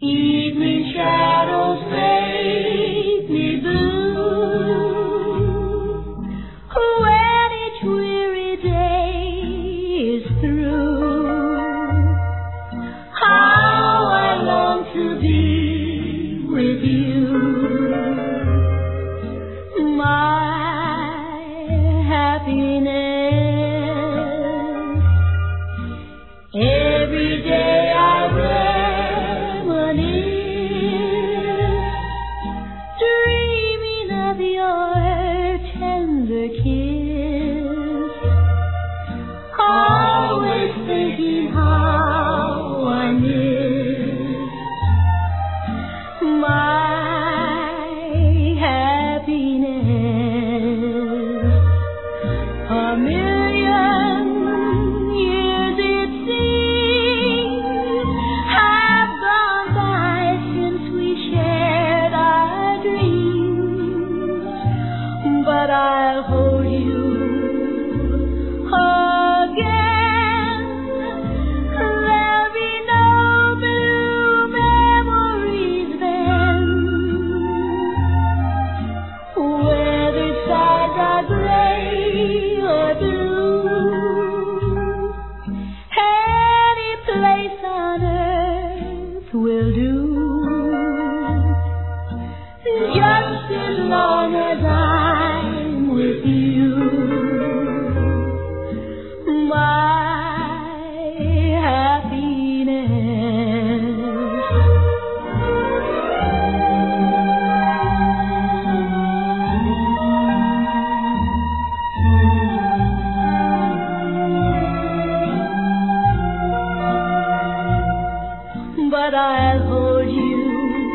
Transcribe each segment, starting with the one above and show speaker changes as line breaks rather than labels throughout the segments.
Evening shadows make me blue when each weary day is through. How I long to be with you, my happiness. Every day I dreaming of your tender kiss, always thinking how I miss my happiness. A million years it seems have gone by since we shared our dreams, but I'll hold you again. There'll be no blue memories then, whether skies are gray or blue. Any place on earth will do, just as long as I'm with you, my happiness. But I'll hold you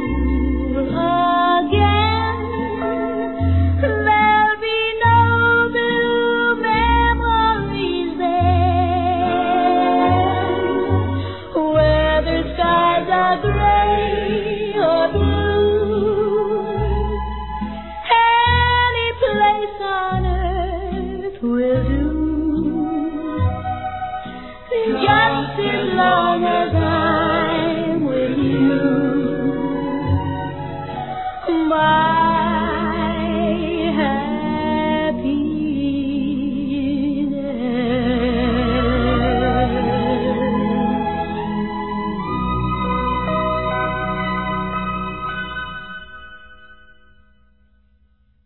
again. There'll be no blue memories then, whether skies are gray or blue. Any place on earth will do, just as long